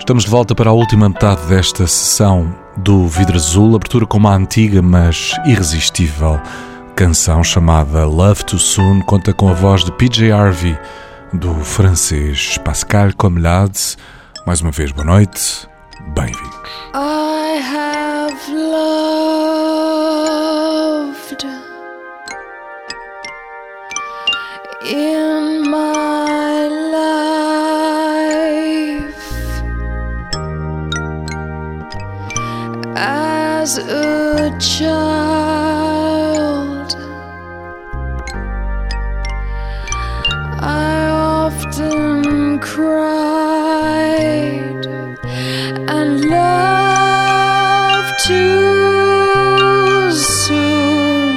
Estamos de volta para a última metade desta sessão do Vidro Azul, abertura com uma antiga mas irresistível canção chamada Love Too Soon, conta com a voz de PJ Harvey, do francês Pascal Commelade. Mais uma vez, boa noite, bem-vindos. I have loved in my life as a child. I often cried and loved too soon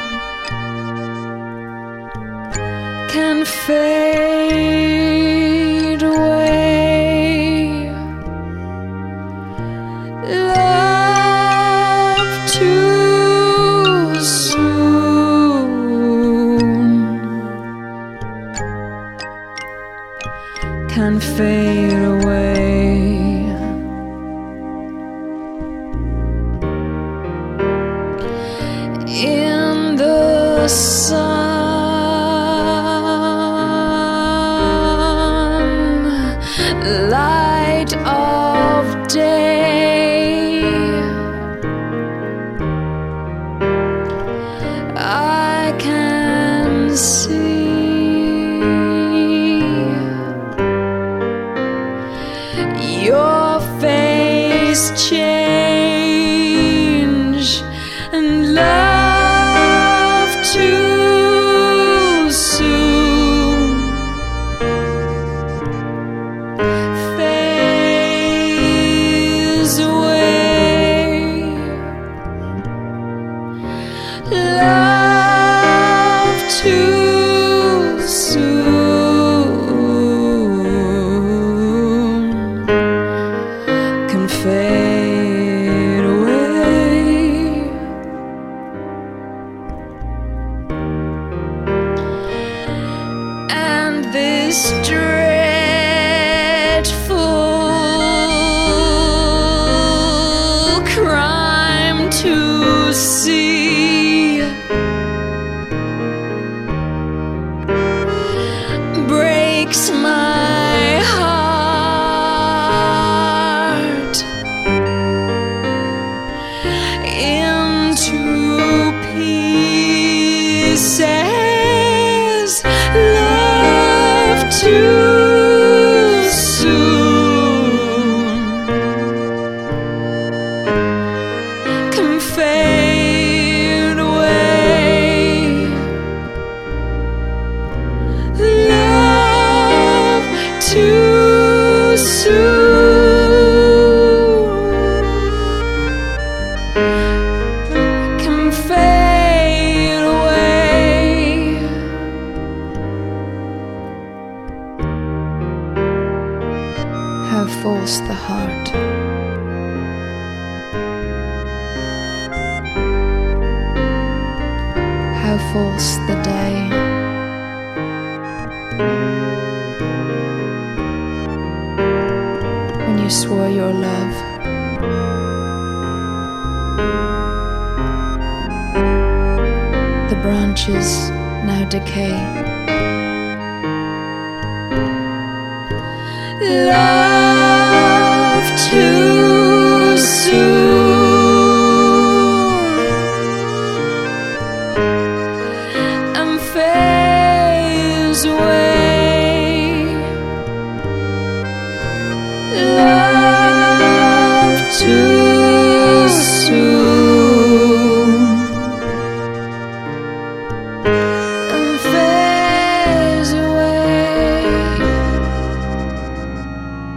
can fade away. Love too soon can fade away. In the sunlight of day, I can see your face change and love too soon fades away. Love too soon can fade away. And this dreadful crime to see breaks my heart into pieces. Love too soon can fade away. Love too soon can fade away. How false the heart, how false the day, when you swore your love. The branches now decay. Love too soon and fades away. Love too soon and fades away.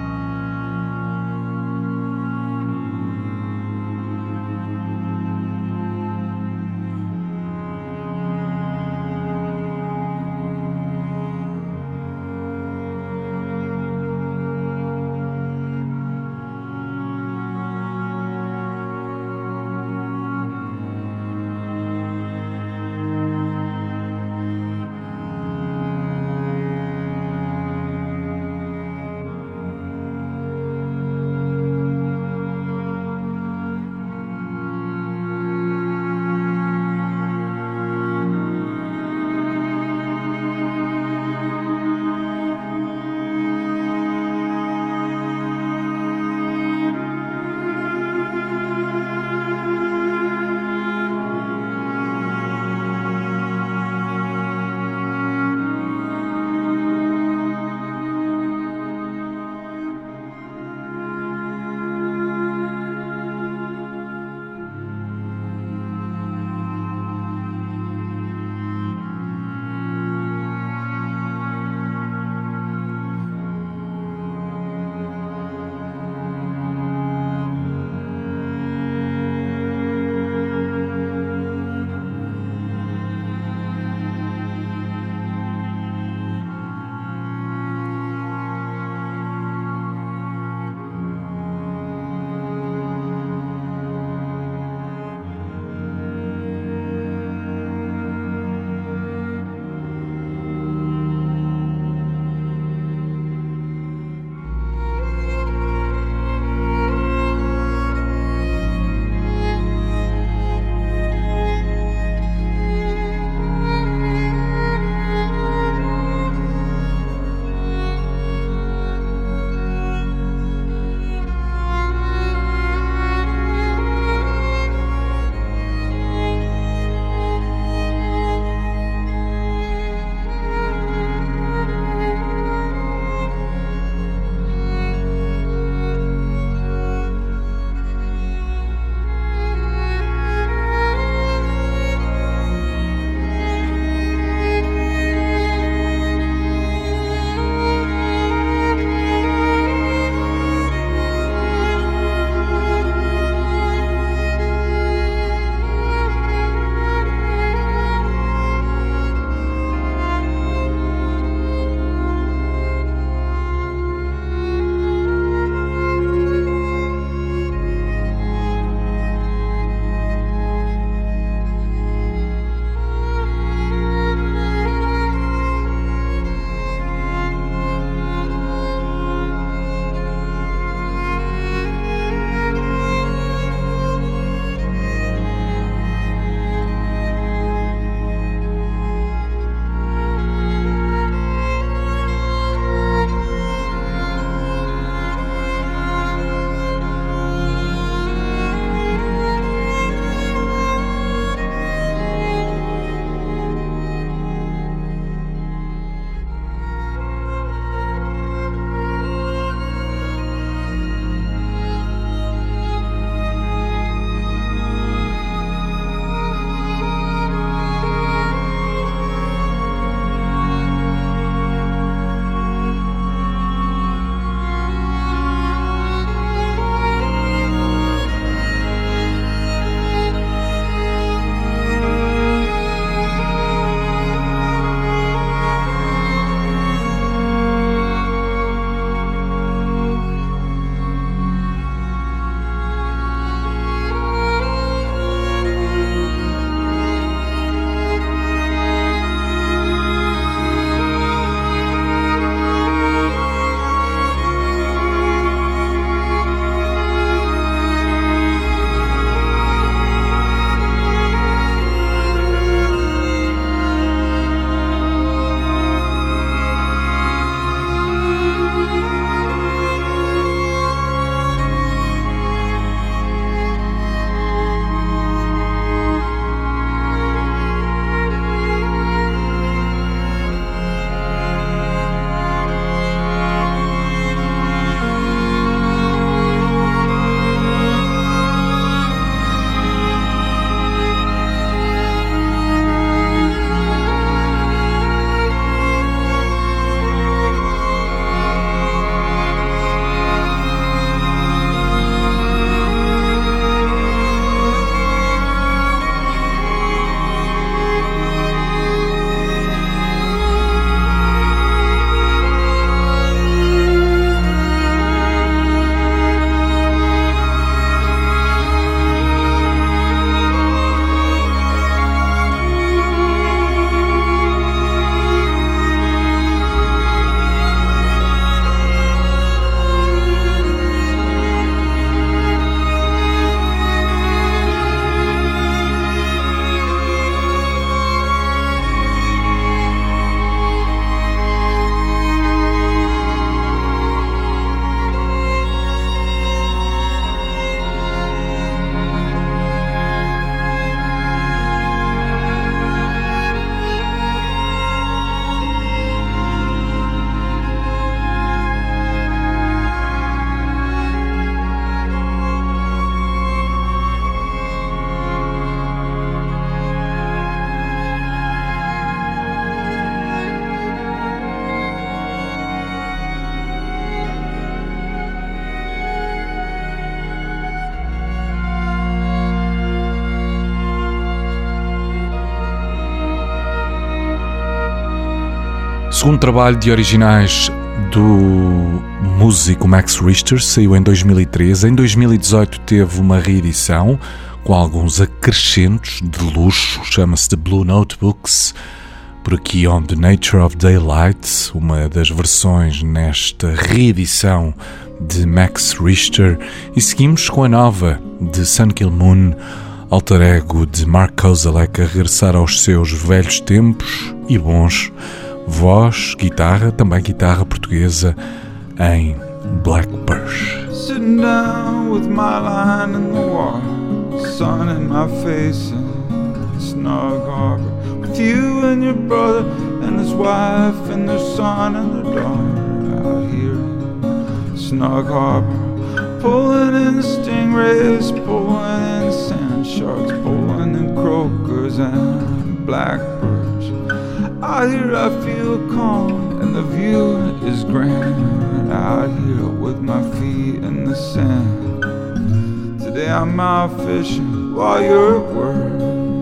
Segundo trabalho de originais do músico Max Richter, saiu em 2013. Em 2018 teve uma reedição com alguns acrescentos de luxo, chama-se The Blue Notebooks. Por aqui, On the Nature of Daylight, uma das versões nesta reedição de Max Richter. E seguimos com a nova de Sun Kil Moon, alter ego de Mark Kozelek, a regressar aos seus velhos tempos e bons. Voz, guitarra, também guitarra portuguesa em Blackbird. Sitting down with my line in the water, sun in my face in Snug Harbor, with you and your brother and his wife and their son and their daughter out here in Snug Harbor, pulling in stingrays, pulling in sand sharks, pulling in croakers and blackbirds. Out here I feel calm and the view is grand. Out here with my feet in the sand. Today I'm out fishing while you're at work.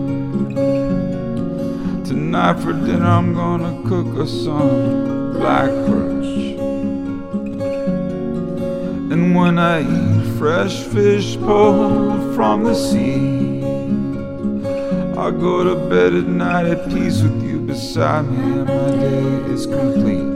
Tonight for dinner I'm gonna cook us some black perch. And when I eat fresh fish pulled from the sea, I go to bed at night at peace with you beside me, and my day is complete.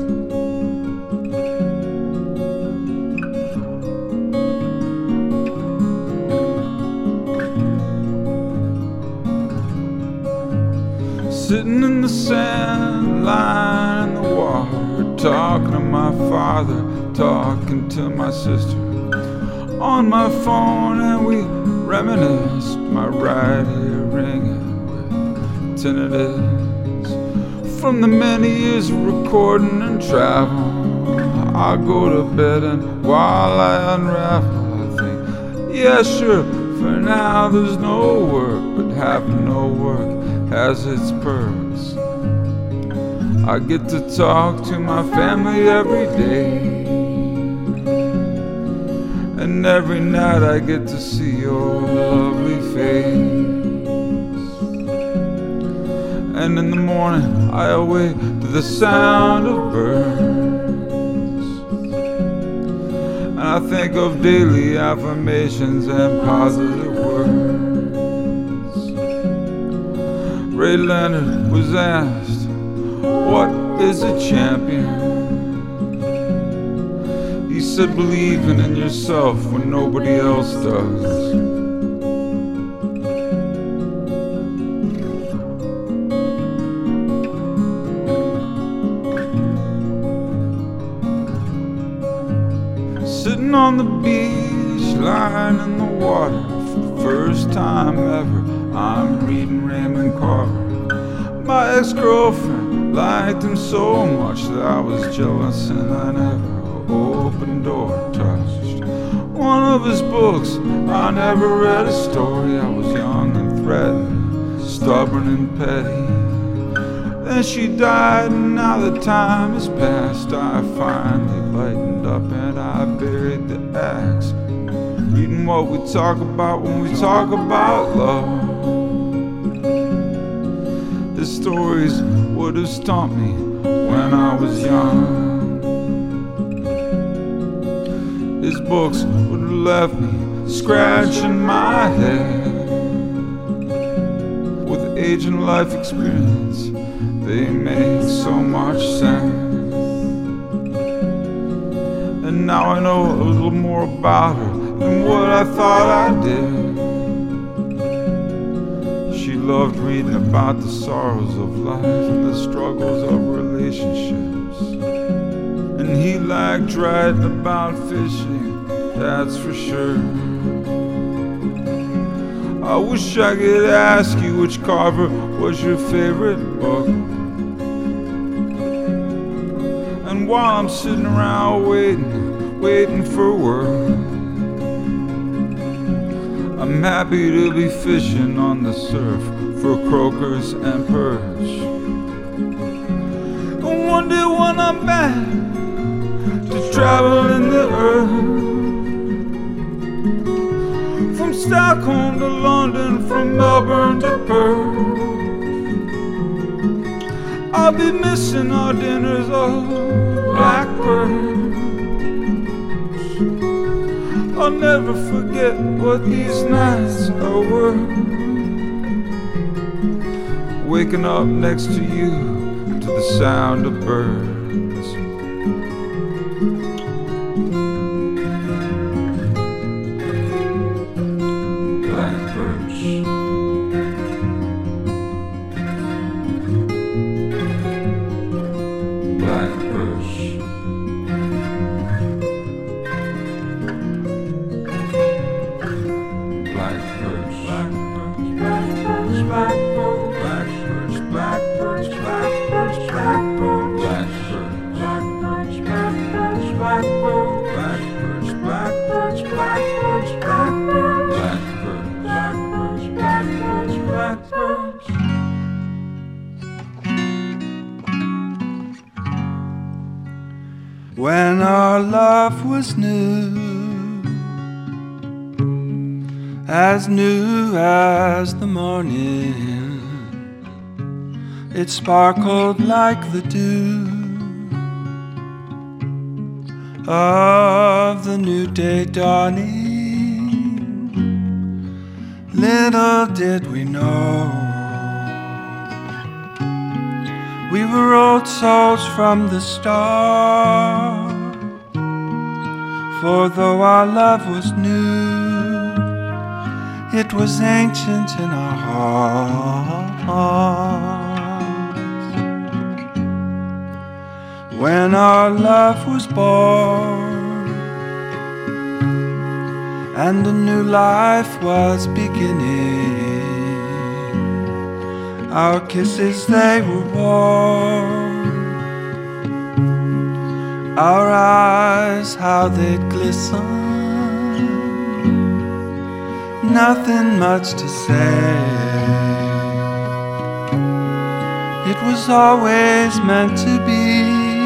Sitting in the sand, lying in the water, talking to my father, talking to my sister on my phone, and we reminisced. My right ear ringing with tinnitus from the many years of recording and travel. I go to bed and while I unravel, I think, yeah, sure, for now there's no work, but having no work has its perks. I get to talk to my family every day, and every night I get to see your lovely face. And in the morning I awake to the sound of birds, and I think of daily affirmations and positive words. Ray Leonard was asked, what is a champion? He said, believing in yourself when nobody else does. Sitting on the beach, lying in the water, for the first time ever, I'm reading Raymond Carver. My ex-girlfriend liked him so much that I was jealous, and I never opened door touched one of his books. I never read a story. I was young and threatened, stubborn and petty. Then she died, and now the time has passed. I finally lightened up and I buried the axe, reading what we talk about when we talk about love. His stories would have stumped me when I was young. His books would have left me scratching my head. With age and life experience, they make so much sense. And now I know a little more about her than what I thought I did. She loved reading about the sorrows of life and the struggles of relationships. And he liked writing about fishing, that's for sure. I wish I could ask you which Carver was your favorite book. And while I'm sitting around waiting for work, I'm happy to be fishing on the surf for croakers and perch. And one day when I'm back to travel in the earth, from Stockholm to London, from Melbourne to Perth, I'll be missing our dinners of blackbirds. I'll never forget what these nights are worth. Waking up next to you to the sound of birds. When our love was new as the morning, it sparkled like the dew of the new day dawning. Little did we know we were old souls from the start. For though our love was new, it was ancient in our hearts. When our love was born and a new life was beginning, our kisses, they were warm. Our eyes, how they'd glisten. Nothing much to say. It was always meant to be.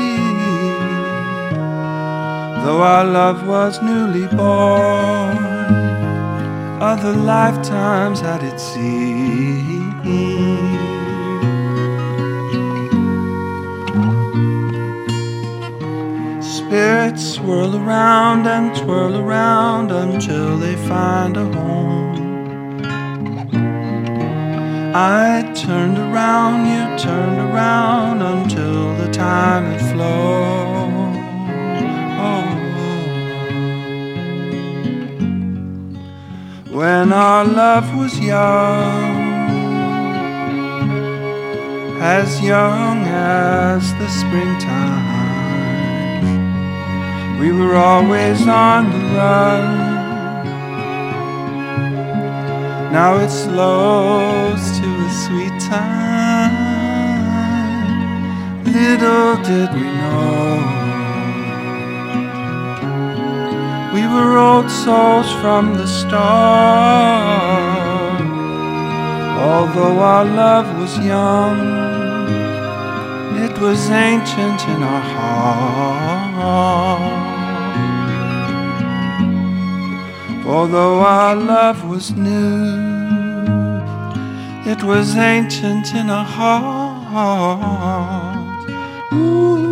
Though our love was newly born, other lifetimes had it seen. Spirits swirl around and twirl around until they find a home. I turned around, you turned around until the time had flown. When our love was young as the springtime, we were always on the run. Now it slows to a sweet time. Little did we know we were old souls from the start. Although our love was young, it was ancient in our heart. Although our love was new, it was ancient in our heart. Ooh.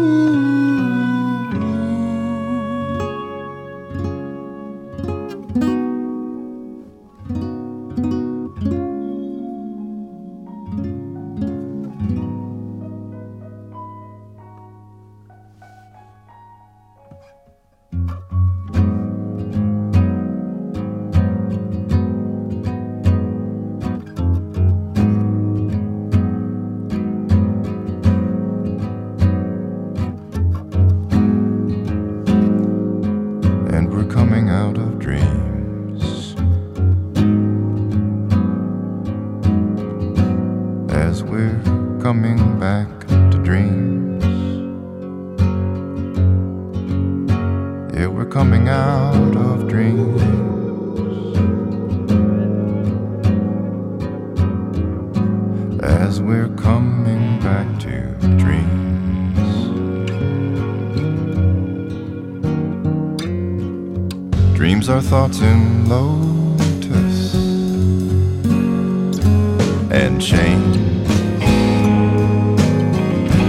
Our thoughts in lotus and change.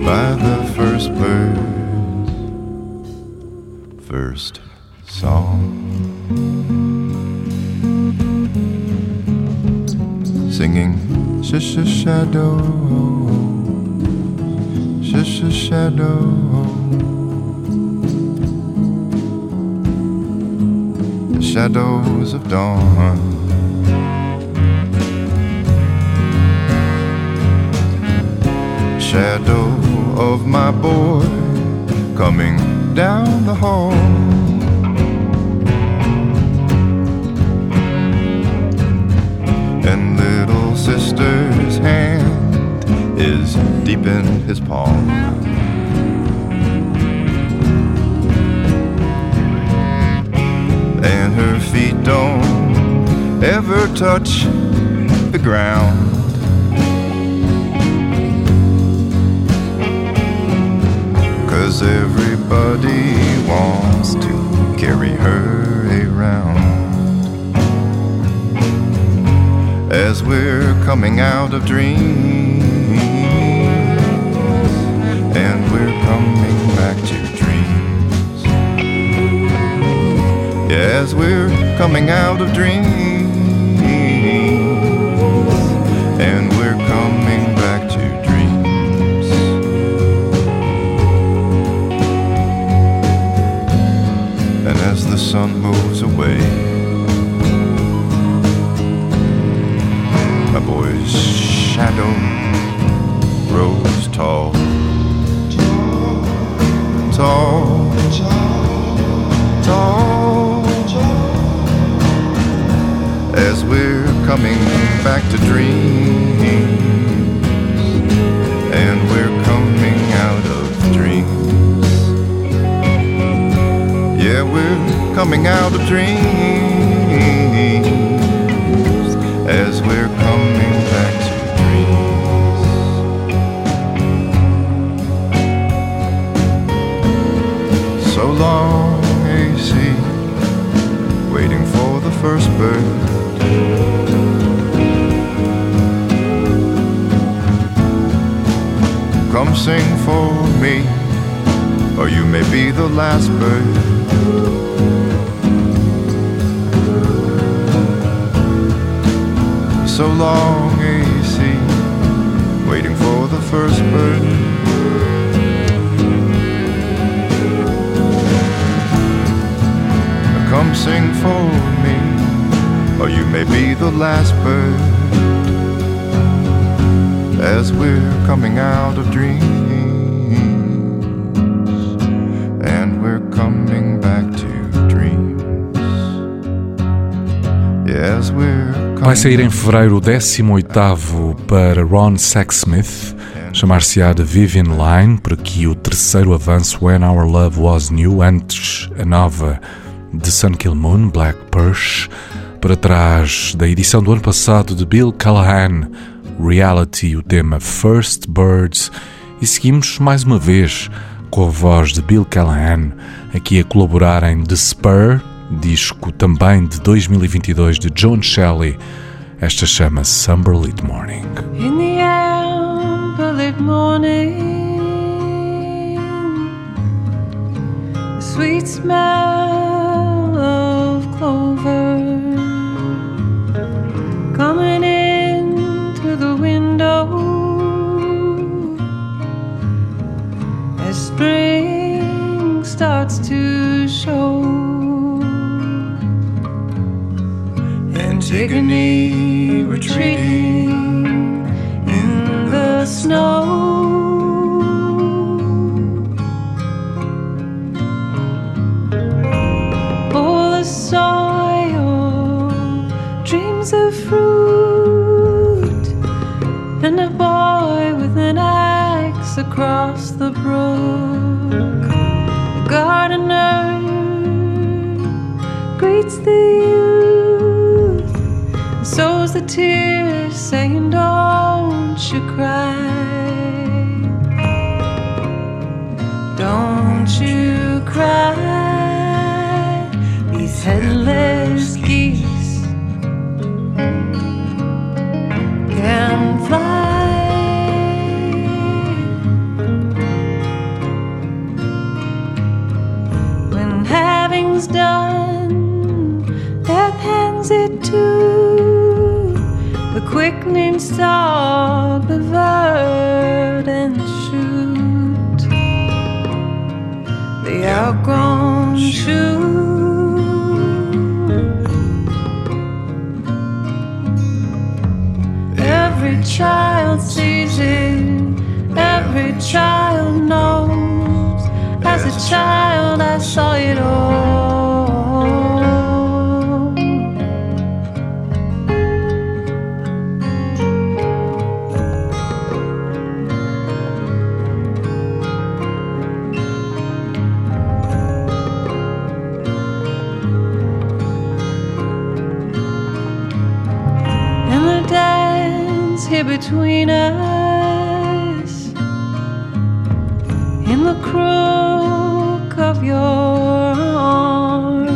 by the first bird's first song. Singing sh-sh-shadow, sh-sh-shadow, the shadows of dawn. Shadow of my boy coming down the hall. And little sister's hand is deep in his palm. And her feet don't ever touch the ground. Cause everybody wants to carry her around. As we're coming out of dreams, and we're coming back to dreams. Yeah, as we're coming out of dreams, and we're coming back to dreams. And as the sun moves away, my boy's shadow grows tall, tall, tall, as we're coming back to dreams, and we're coming out of dreams. Yeah, we're coming out of dreams, as we're coming back to dreams. So long, AC, waiting for the first bird. Come sing for me, or you may be the last bird. So long, AC, waiting for the first bird. Come sing for me, or you may be the last bird. As we're coming out of dreams, and we're coming back to dreams. Yeah, as we're Vai sair em fevereiro o 18º para Ron Sexsmith, chamar-se-á The Vivian Line, por aqui o terceiro avanço When Our Love Was New, antes a nova The Sun Kil Moon, Black Perch, para trás da edição do ano passado de Bill Callahan, Reality, o tema First Birds, e seguimos mais uma vez com a voz de Bill Callahan, aqui a colaborar em The Spur, disco também de 2022 de Joan Shelley. Esta chama-se Summerlit Morning. In the amberlit morning, the sweet smell of clover coming in through the window as spring starts to show. Antigone retreating in the snow. Oh, the soil dreams of fruit, and a boy with an axe across the brook. The gardener greets the youth, sows the tears, saying don't you cry, don't you cry. These headless geese can fly. is done, death hands it to the quickening stalk, the verdant shoot, the outgrown shoot. Every child sees it, every child knows. As a child I saw it all. And the dance here between us, in the crook of your arm,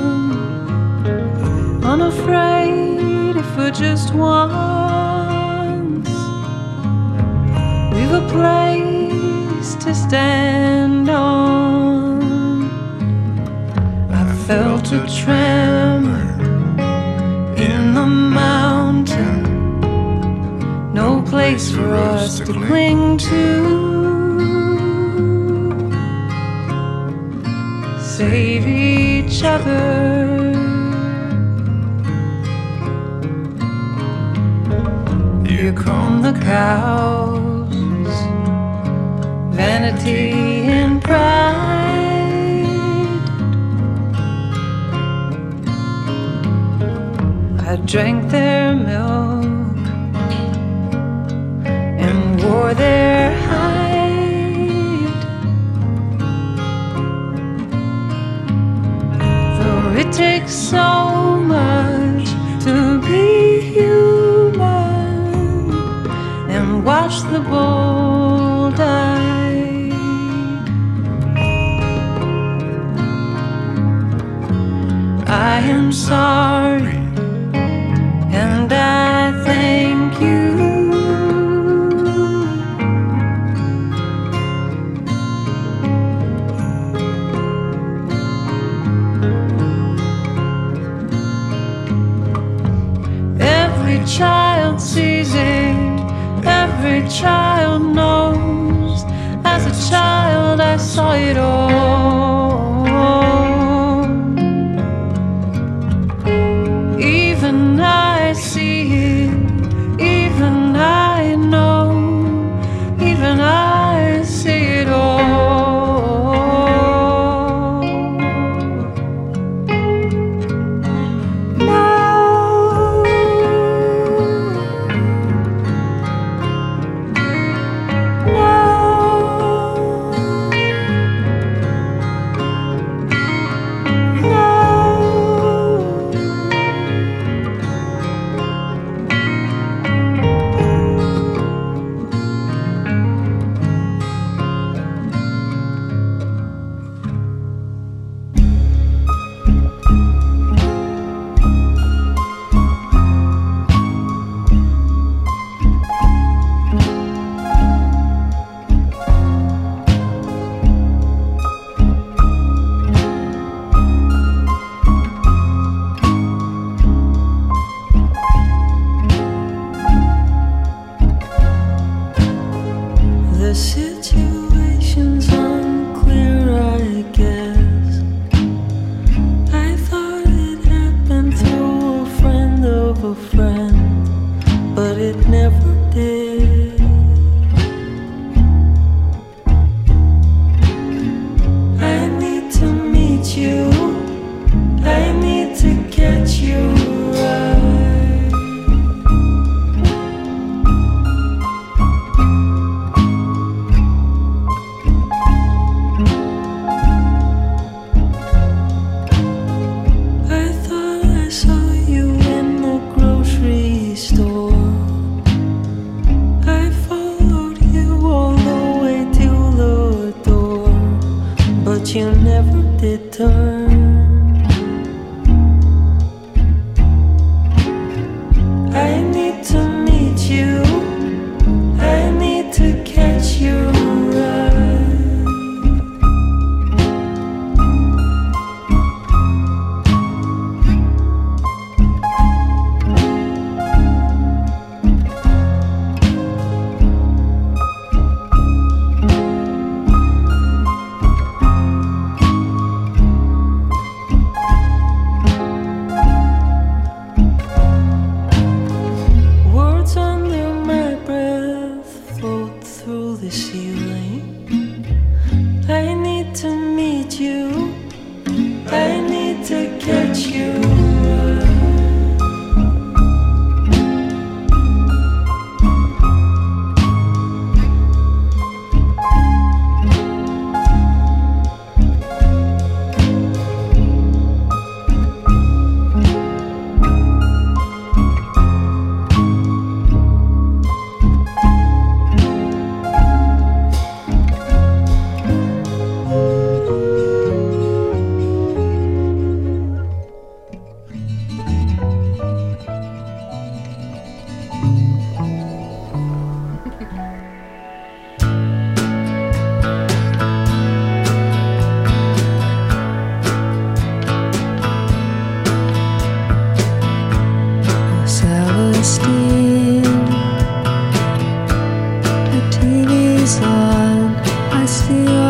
unafraid if for just once we've a place to stand on. I felt a tremor in the mountain, no place for us to cling to. Save each other. Here come the cows, vanity and pride. I drank their milk and wore their hide. It takes so much to be human and watch the bull die. I am sorry and I thank you. Every child sees it, every child knows. As a child I saw it all. Even I see it, even I know, even I see it all.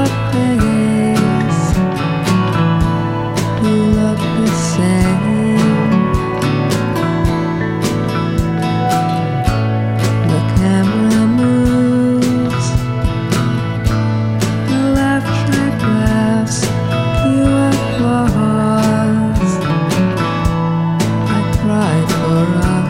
face. You look the same. The camera moves. The left track laughs. You applause. I cried for us.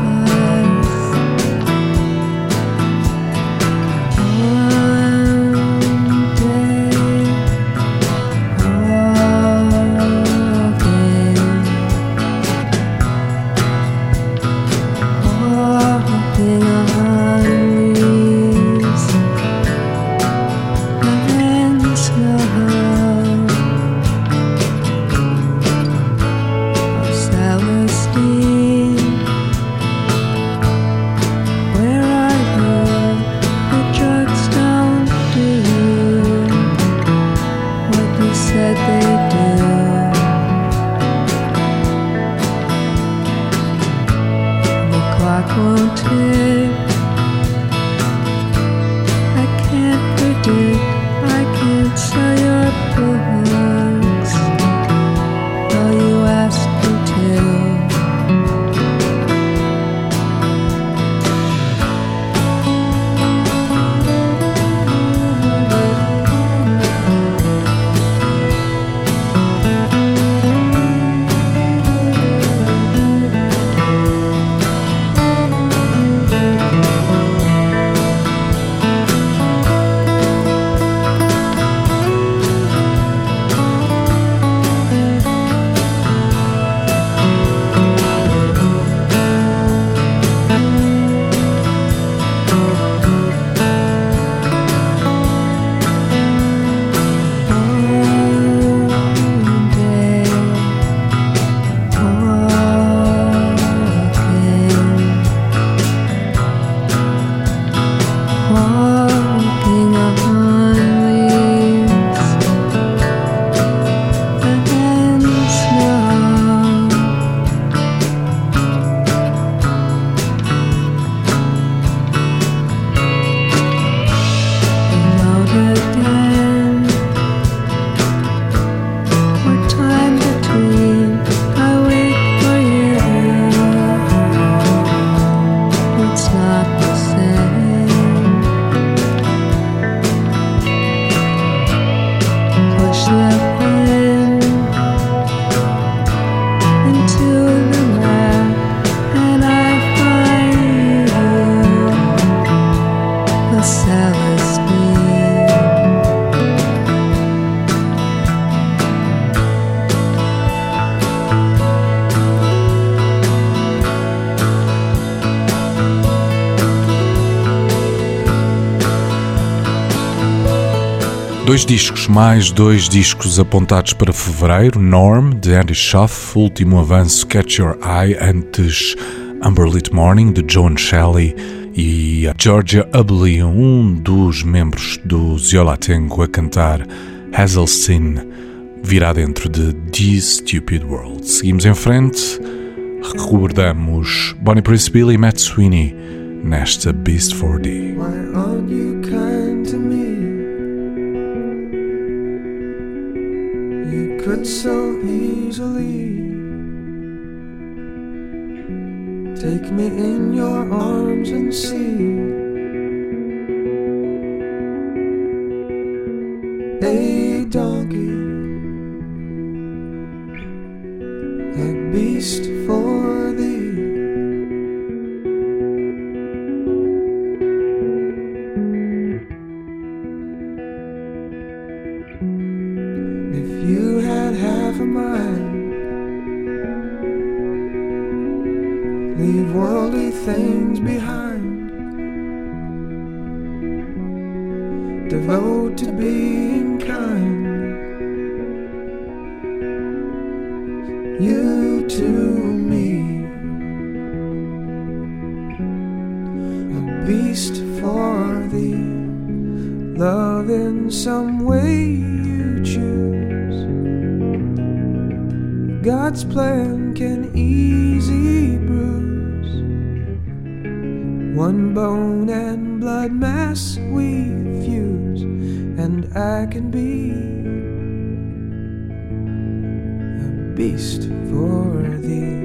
Dois discos, mais dois discos apontados para fevereiro. Norm, de Andy Schaff, último avanço Catch Your Eye, antes Umberlit Morning, de Joan Shelley, e a Georgia Ubley, um dos membros do Ziola Tango, a cantar Hazelstein, virá dentro de These Stupid World. Seguimos em frente, recordamos Bonnie Prince Billy e Matt Sweeney nesta Beast 4D. Why aren't you kind to me? You could so easily take me in your arms and see a donkey, a beast for thee. If you had half a mind, leave worldly things behind, devote to being kind, you to me, a beast for thee, love in some way you choose. God's plan can easy bruise one bone and blood mass we fuse, and I can be a beast for thee.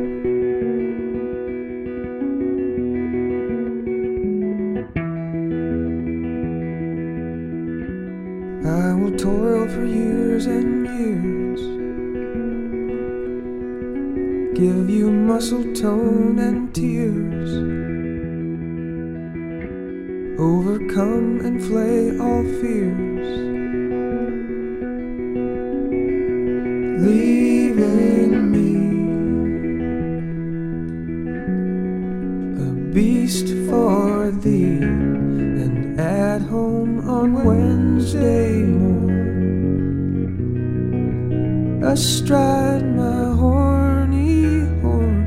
I will toil for years and years, give you muscle tone and tears, overcome and flay all fears, leaving me a beast for thee. And at home on Wednesday morn, astride my horny horn,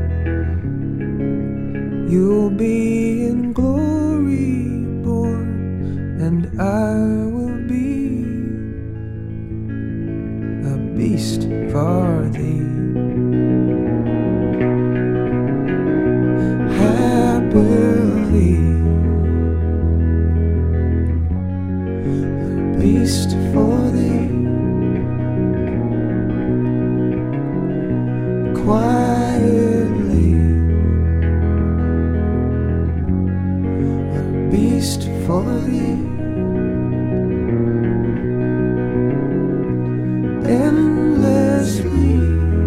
you'll be in glory born, and I will be a beast for thee. Happily, a beast for thee. Quietly, a beast for thee. Endlessly,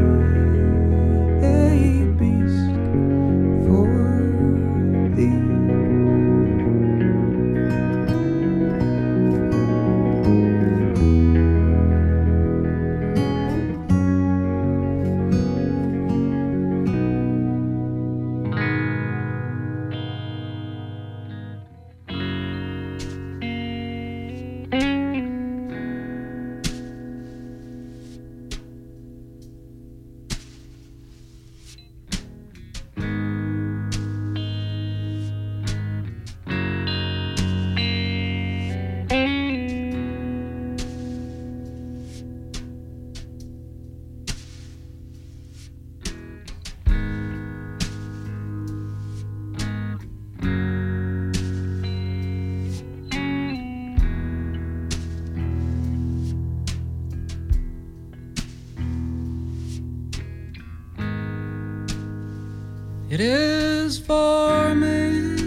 a beast for thee. It is for me.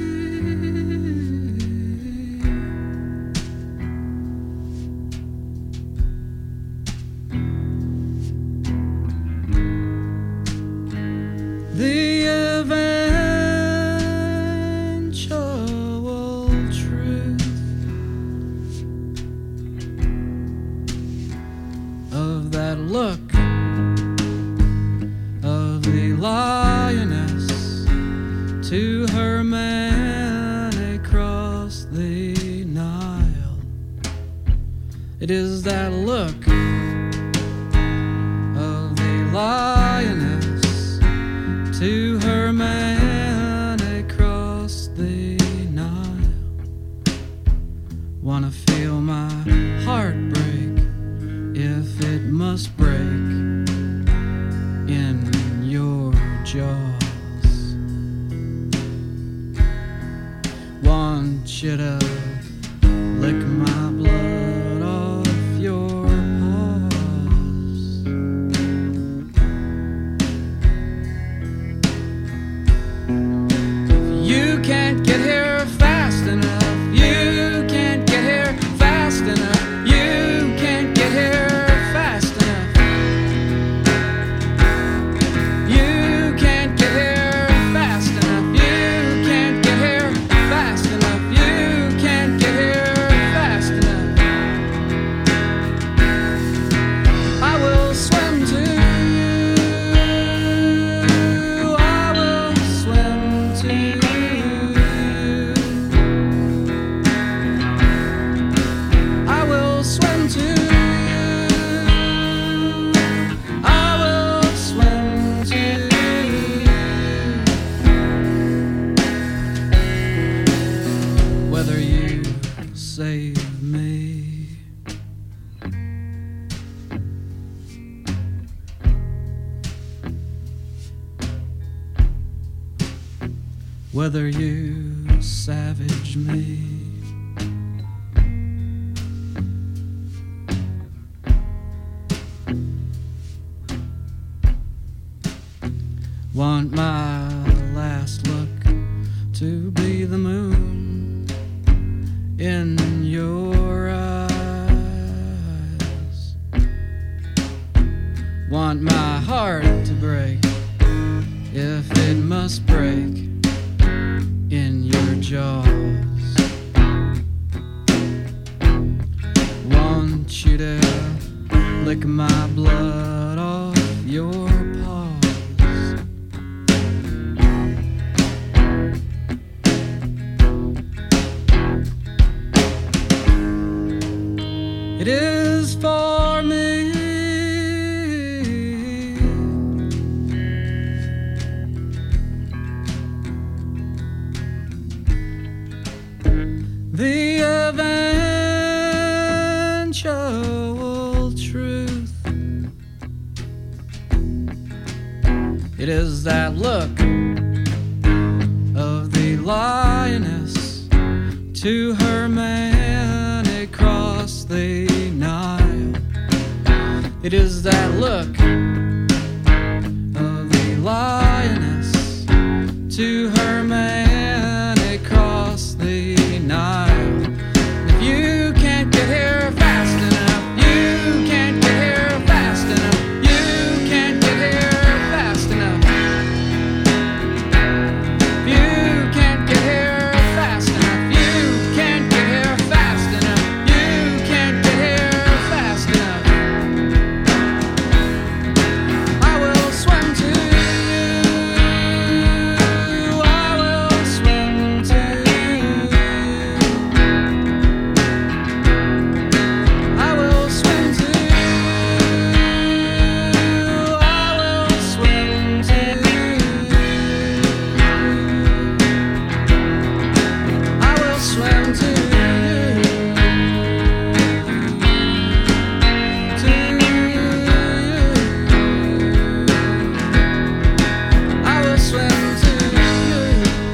The eventual truth of that look of the lioness to her man across the Nile. It is that look of the lioness to her man across the Nile. Wanna feel my heart break if it must break in your jaws. Want you to lick my blood off your paws. You can't get here fast enough. You can't get here fast enough. You can't get here fast enough. You can't get here fast enough. You can't get here fast enough. You can't get here fast enough. I will swim to you. I will swim to you. I will swim to you. I will swim to you. Whether you save me, whether you savage me, Want my last look to be the moon in your eyes. Want my heart to break if it must break in your jaws. Want you to lick my blood off your paws. It is for me. The eventual truth. It is that look of the lioness to her man across the Nile. It is that look of the lioness to her man across the Nile. If you can't get here fast enough, you can't get here fast enough, you can't get here fast enough. If you can't get here fast enough, you can't get here fast enough, you can't get here fast enough. I will swim to you, I will swim to you, I will swim to you, I will swim to you, I will swim to you, I will swim to you.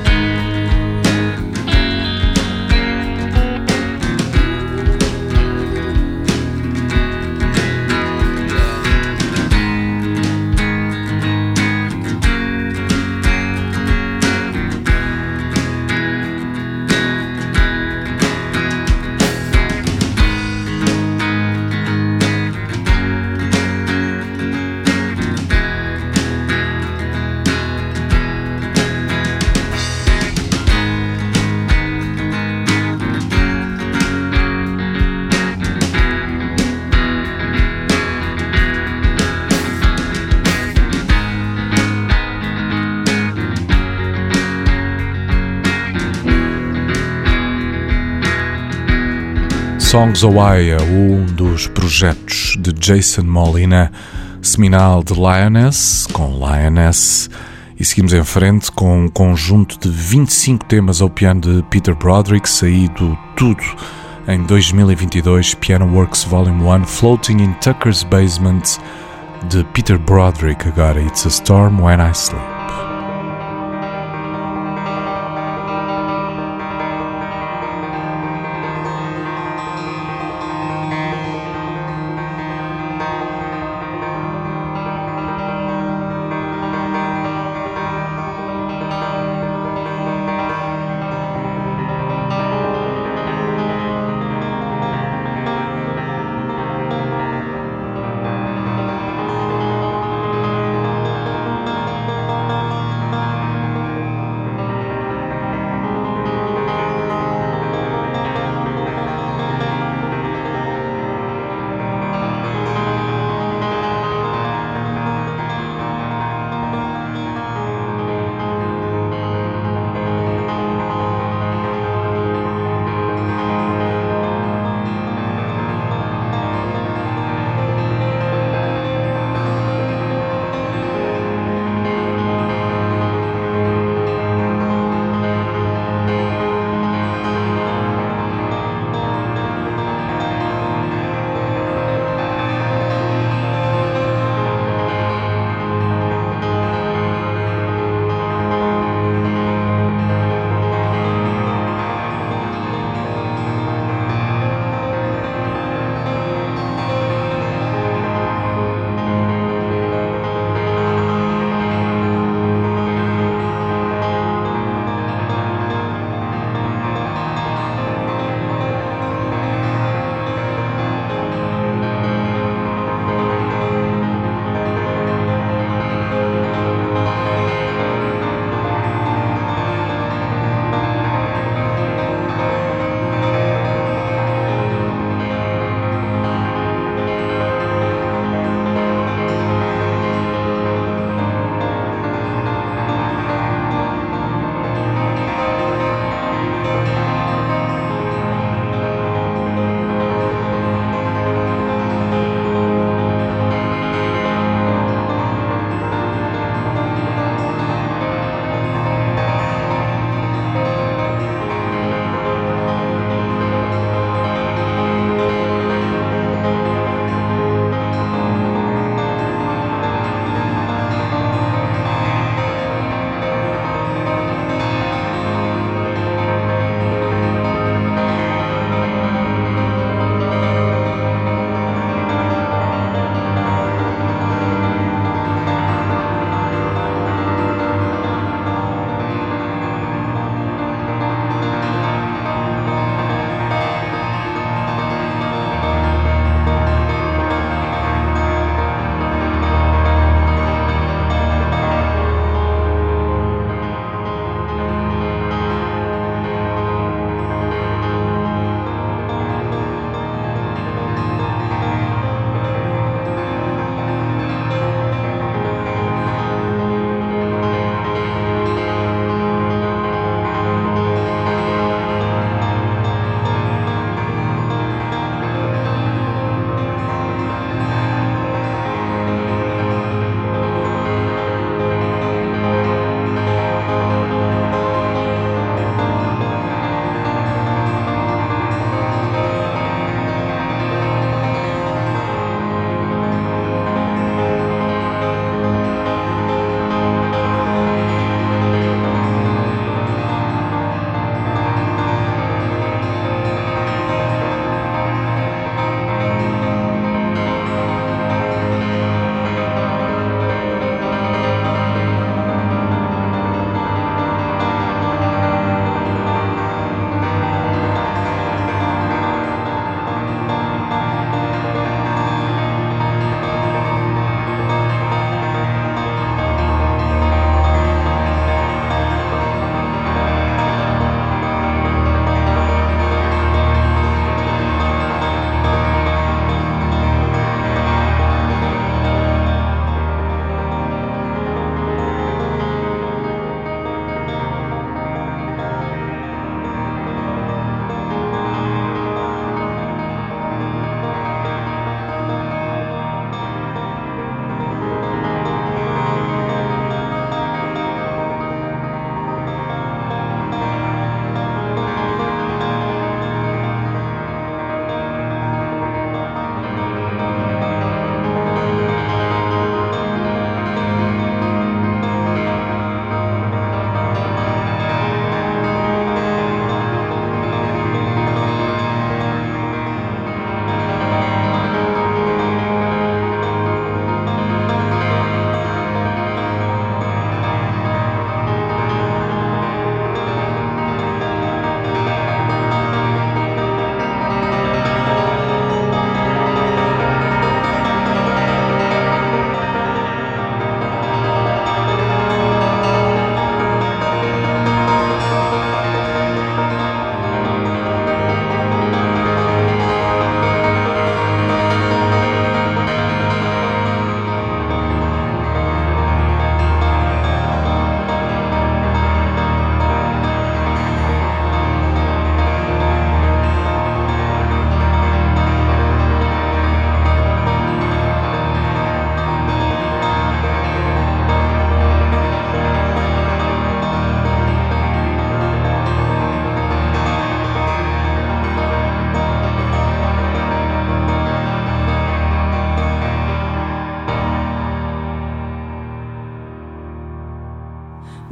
Songs Away é um dos projetos de Jason Molina, seminal de Lioness, com Lioness, e seguimos em frente com um conjunto de 25 temas ao piano de Peter Broderick, saído tudo em 2022, Piano Works Volume 1, Floating in Tucker's Basement, de Peter Broderick, agora It's a Storm When I Sleep.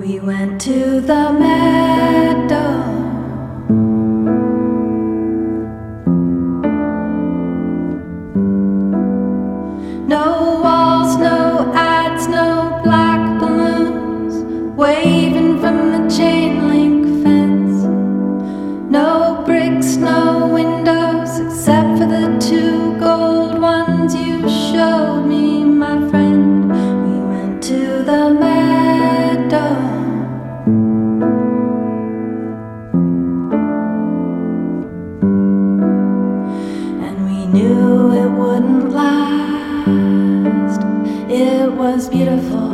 We went to the meadow. No walls, no ads, no black balloons waving from the chain link fence. No bricks, no windows except for the two gold ones you showed me, my friend. We went to the meadow. And we knew it wouldn't last. It was beautiful.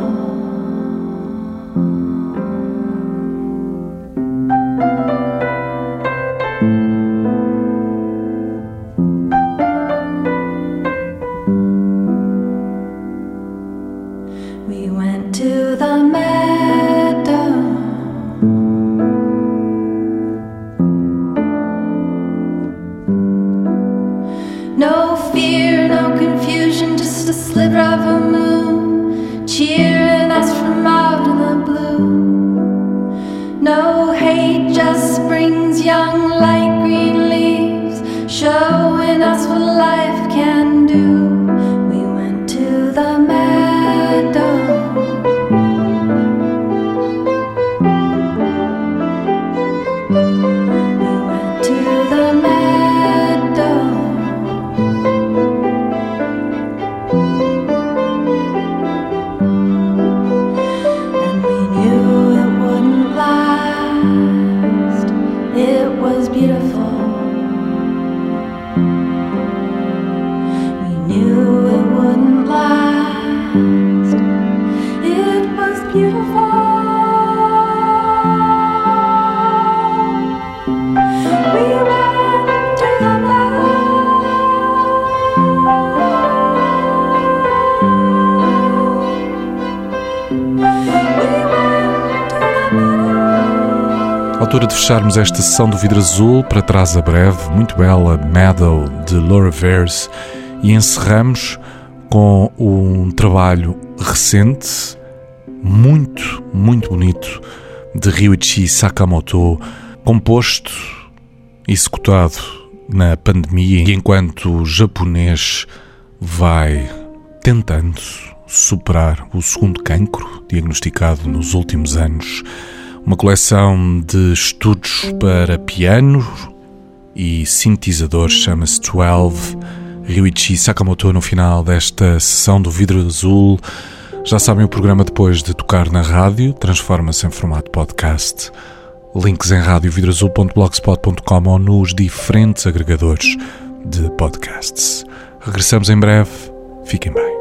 We went to the meadow. No fear, no confusion, just a sliver of a moon cheering us from out in the blue. No hate, just spring's young light green leaves showing us what life can do. We went to the meadow. We went to the meadow. And we knew it wouldn't last. It was beautiful. We knew it wouldn't last. It was beautiful. We went to the meadow. Altura de fecharmos esta sessão do Vidro Azul, para trás a breve, muito bela, Meadow, de Laura Veirs, e encerramos com um trabalho recente, muito, muito bonito, de Ryuichi Sakamoto, composto e executado na pandemia, e enquanto o japonês vai tentando superar o segundo cancro diagnosticado nos últimos anos. Uma coleção de estudos para piano e sintetizadores, chama-se 12. Ryuichi Sakamoto no final desta sessão do Vidro Azul. Já sabem, o programa, depois de tocar na rádio, transforma-se em formato podcast. Links em radiovidroazul.blogspot.com ou nos diferentes agregadores de podcasts. Regressamos em breve. Fiquem bem.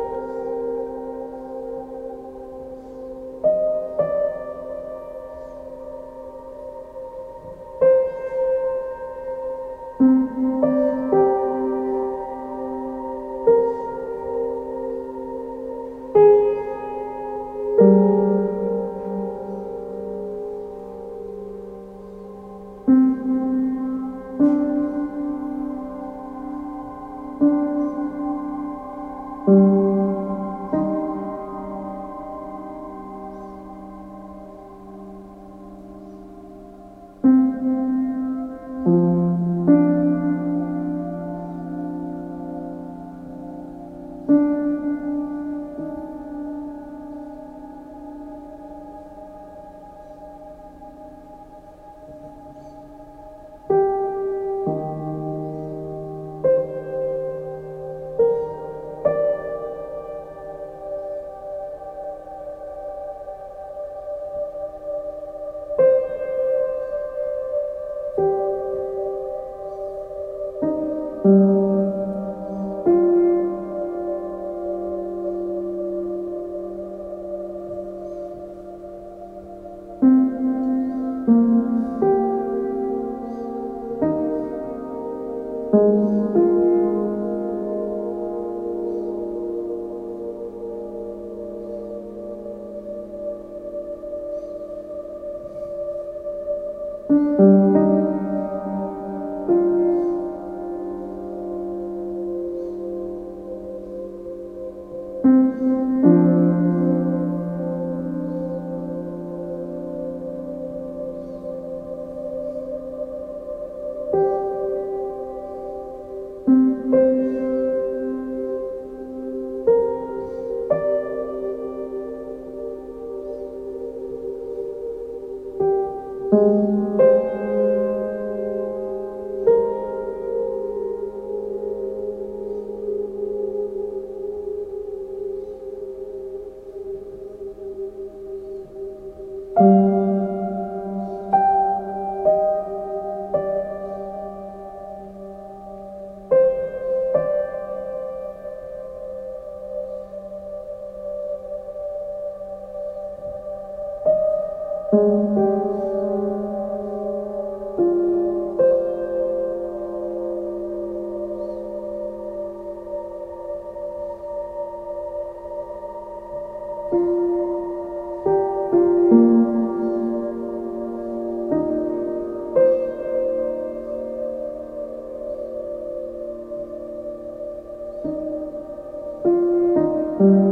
Thank you. you.